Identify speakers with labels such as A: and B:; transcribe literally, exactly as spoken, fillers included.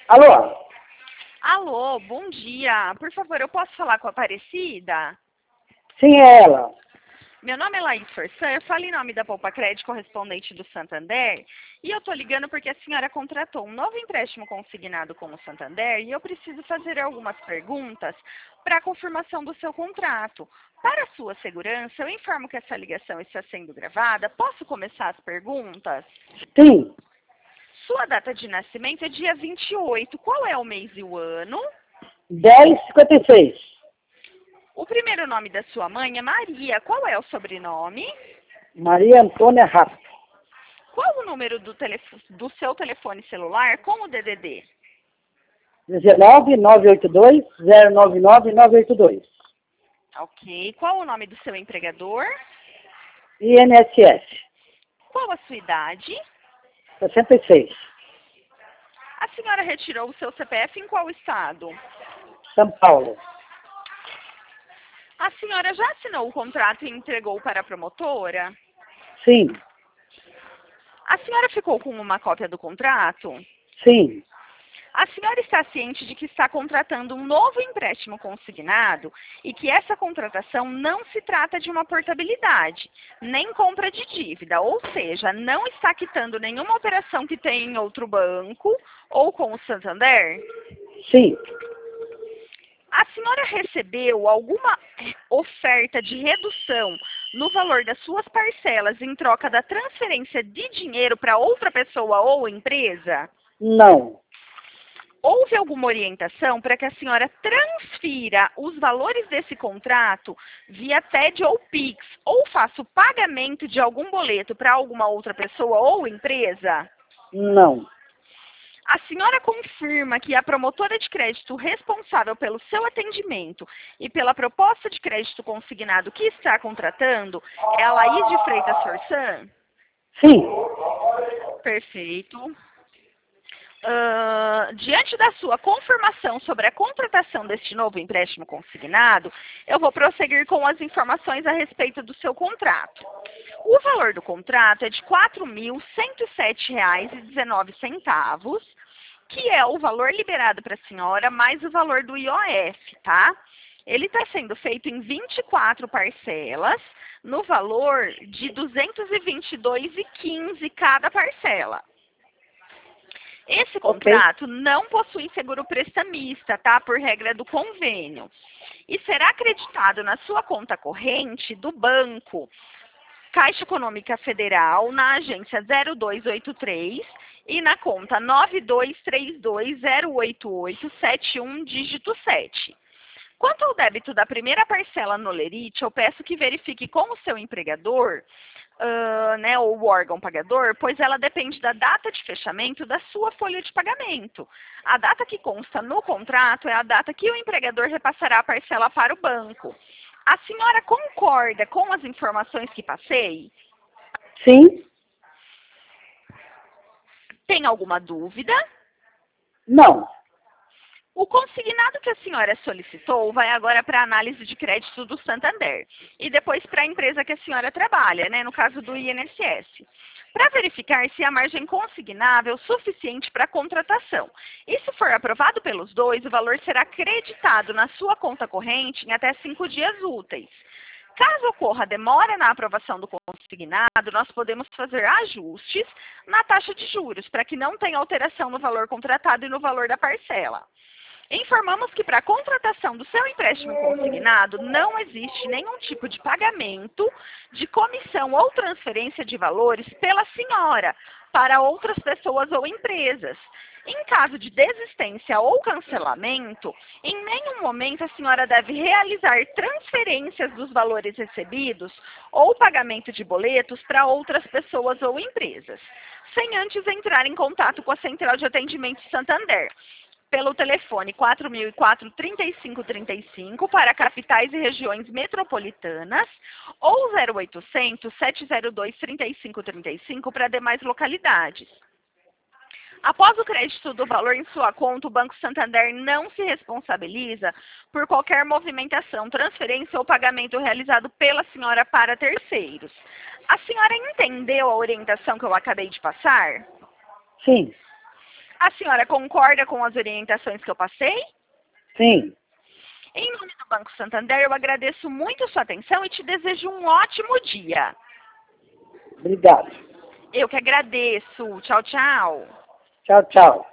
A: Alô?
B: Alô, bom dia. Por favor, eu posso falar com a Aparecida?
A: Sim, é ela.
B: Meu nome é Laís Forçan, eu falo em nome da Poupa Crédito, correspondente do Santander, e eu estou ligando porque a senhora contratou um novo empréstimo consignado com o Santander e eu preciso fazer algumas perguntas para a confirmação do seu contrato. Para a sua segurança, eu informo que essa ligação está sendo gravada. Posso começar as perguntas?
A: Sim,
B: Sua data de nascimento é dia vinte e oito. Qual é o mês e o ano?
A: dez e cinquenta e seis.
B: O primeiro nome da sua mãe é Maria. Qual é o sobrenome?
A: Maria Antônia Rato.
B: Qual o número do, telefo- do seu telefone celular com o D D D?
A: dezenove, nove oito dois, zero nove nove, nove oito dois.
B: Ok. Qual o nome do seu empregador?
A: I N S S,
B: Qual a sua idade?
A: sessenta e seis.
B: A senhora retirou o seu C P F em qual estado?
A: São Paulo.
B: A senhora já assinou o contrato e entregou para a promotora?
A: Sim,
B: A senhora ficou com uma cópia do contrato?
A: sim,
B: A senhora está ciente de que está contratando um novo empréstimo consignado e que essa contratação não se trata de uma portabilidade, nem compra de dívida, ou seja, não está quitando nenhuma operação que tem em outro banco ou com o Santander?
A: sim.
B: A senhora recebeu alguma oferta de redução no valor das suas parcelas em troca da transferência de dinheiro para outra pessoa ou empresa?
A: Não,
B: Houve alguma orientação para que a senhora transfira os valores desse contrato via T E D ou Pix, ou faça o pagamento de algum boleto para alguma outra pessoa ou empresa?
A: não.
B: A senhora confirma que a promotora de crédito responsável pelo seu atendimento e pela proposta de crédito consignado que está contratando é a Laís de Freitas Forçan?
A: Sim,
B: Perfeito. Ah, diante da sua confirmação sobre a contratação deste novo empréstimo consignado, eu vou prosseguir com as informações a respeito do seu contrato. O valor do contrato é de quatro mil cento e sete reais e dezenove centavos, que é o valor liberado para a senhora mais o valor do I O F, tá? Ele está sendo feito em vinte e quatro parcelas, no valor de duzentos e vinte e dois reais e quinze centavos cada parcela. Esse
A: ok,
B: contrato não possui seguro prestamista, tá? Por regra do convênio. E será acreditado na sua conta corrente do banco Caixa Econômica Federal, na agência zero dois oito três e na conta nove dois três dois zero oito oito sete um, dígito sete. Quanto ao débito da primeira parcela no Lerite, eu peço que verifique com o seu empregador, uh, né, ou o órgão pagador, pois ela depende da data de fechamento da sua folha de pagamento. A data que consta no contrato é a data que o empregador repassará a parcela para o banco. A senhora concorda com as informações que passei?
A: sim,
B: Tem alguma dúvida?
A: não.
B: O consignado que a senhora solicitou vai agora para a análise de crédito do Santander e depois para a empresa que a senhora trabalha, né, no caso do I N S S, para verificar se a margem consignável é suficiente para a contratação. E se for aprovado pelos dois, o valor será creditado na sua conta corrente em até cinco dias úteis. Caso ocorra demora na aprovação do consignado, nós podemos fazer ajustes na taxa de juros para que não tenha alteração no valor contratado e no valor da parcela. Informamos que para a contratação do seu empréstimo consignado não existe nenhum tipo de pagamento de comissão ou transferência de valores pela senhora para outras pessoas ou empresas. Em caso de desistência ou cancelamento, em nenhum momento a senhora deve realizar transferências dos valores recebidos ou pagamento de boletos para outras pessoas ou empresas, sem antes entrar em contato com a Central de Atendimento Santander pelo telefone quatro mil e quatro, trinta e cinco trinta e cinco para capitais e regiões metropolitanas ou zero oitocentos, sete zero dois, trinta e cinco trinta e cinco para demais localidades. Após o crédito do valor em sua conta, o Banco Santander não se responsabiliza por qualquer movimentação, transferência ou pagamento realizado pela senhora para terceiros. A senhora entendeu a orientação que eu acabei de passar?
A: Sim,
B: A senhora concorda com as orientações que eu passei?
A: Sim.
B: Em nome do Banco Santander, eu agradeço muito a sua atenção e te desejo um ótimo dia.
A: Obrigado.
B: Eu que agradeço. Tchau, tchau.
A: Tchau, tchau.